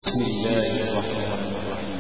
بسم الله الرحمن الرحيم.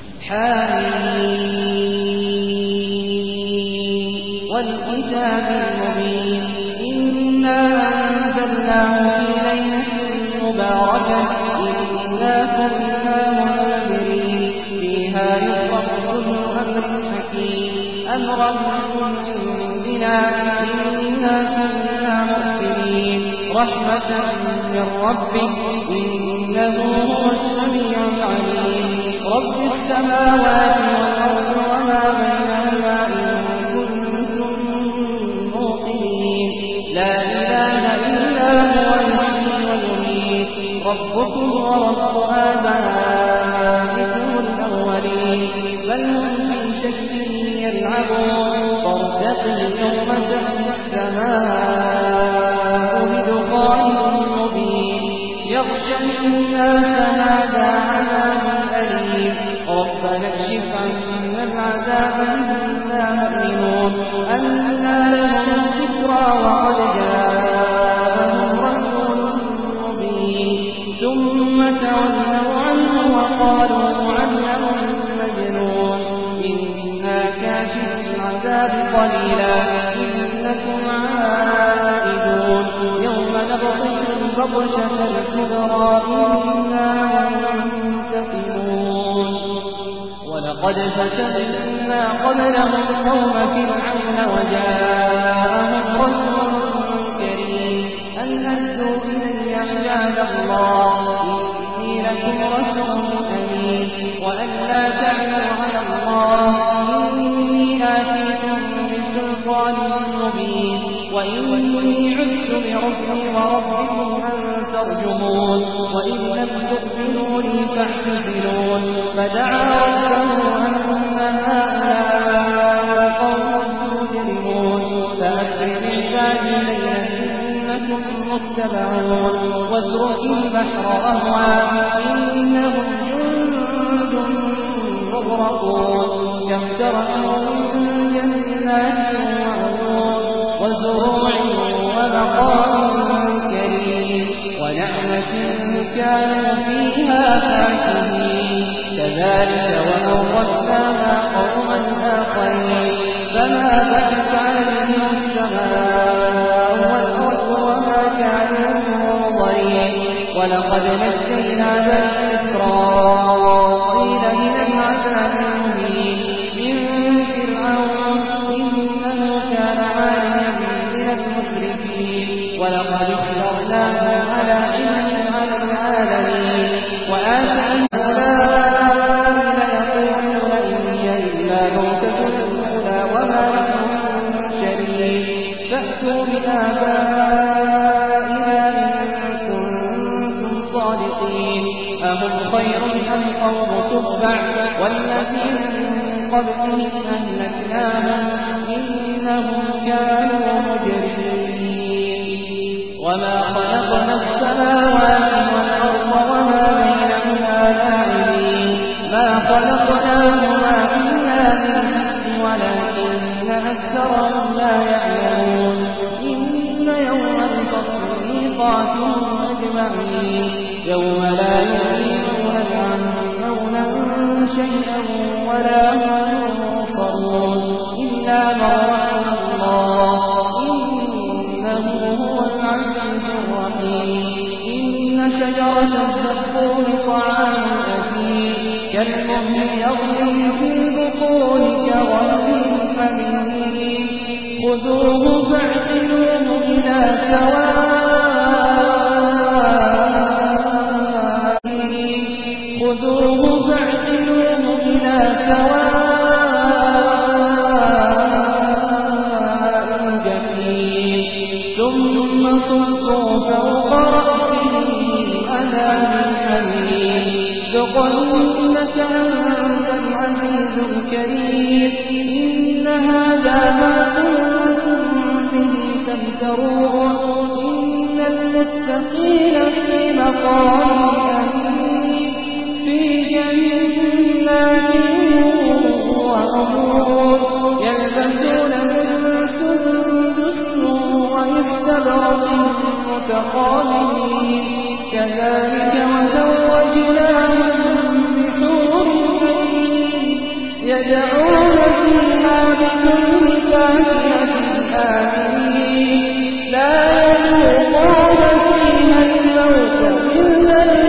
حميم والكتاب المبين إنا أنزلناه في ليلة مباركة إنا كنا منذرين فيها يفرق كل أمر حكيم أمرا من عندنا إنا كنا مرسلين رحمة من ربك إنه هو السميع العليم رب السماوات والأرض وما بينهما إن كنتم موقنين لا إله إلا هو يحيي ويميت ربكم ورب آبائكم الأولين بل هم في شك يلعبون فارتقب يوم تأتي السماء بدخان مبين يغشى الناس هذا عذاب أليم ربنا اكشف عنا العذاب إنا مؤمنون أنى لهم الذكرى وقد جاءهم رسول مبين ثم تولوا عنه وقالوا معلم مجنون إنا كاشف العذاب قليلا إنكم عائدون يوم نبطش البطشة الكبرى إنا منتقمون ولقد فتنا قبلهم قوم فرعون وجاءهم رسول كريم أن أدوا إلي عباد الله إني لكم رسول أمين وأن لا تعلوا على الله إني آتيكم بسلطان مبين وإني عدت بربي وربكم أن ترجمون وإن لم تؤمنوا لي فاعتزلون فدعا ربه أن هؤلاء قوم مجرمون فأسر بعبادي ليلا إنكم متبعون واترك البحر رهوا إنهم جند مغرقون كم تركوا من جنات وعيون وزروع ومقام كريم ونعمة كانوا فيها فاكهين كذلك وأورثناها قوما آخرين فما بكت عليهم السماء والأرض وما كانوا منظرين ولقد نجينا بني إسرائيل من العذاب المهين من فرعون إنه كان عاليا من المسرفين ولقد اخترناهم على علم على العالمين وآتيناهم ليقولون إن هي إلا موتتنا الأولى وما نحن بمنشرين فأتوا بآبائنا إن كنتم صادقين أهم خير أم قوم تبع والذين من قبلهم أهلكناهم إنهم كانوا مجرمين وما خلقنا السماوات والأرض وما بينهما لاعبين ما خلقناهما إلا بالحق ولكن أكثرهم لا يعلمون إن يوم الفصل ميقاتهم أجمعين يوم لا يملكون مولى شيئا ولا هم ينصرون إلا من رحم الله إنه هو العزيز الرحيم إن شجرة الزقوم طعام أثيم كالمهل يغلي في البطون كغلي الحميم خذوه فاعتلوه إلى سواء الجحيم ثم صبوا فوق رأسه عذاب الحميم ذق إنك أنت العزيز الكريم إن هذا ما كنتم به تمترون إن المتقين في مقام أمين في جنات وعيون يلبسون من سندس وإستبرق متقابلين كذلك وزوجناهم يدعون فيها بكل فاكهة آمنين لا يذوقون فيها الموت إلا